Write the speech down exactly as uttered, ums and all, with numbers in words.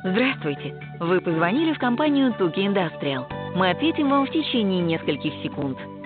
Здравствуйте! Вы позвонили в компанию Туки Индастриал. Мы ответим вам в течение нескольких секунд.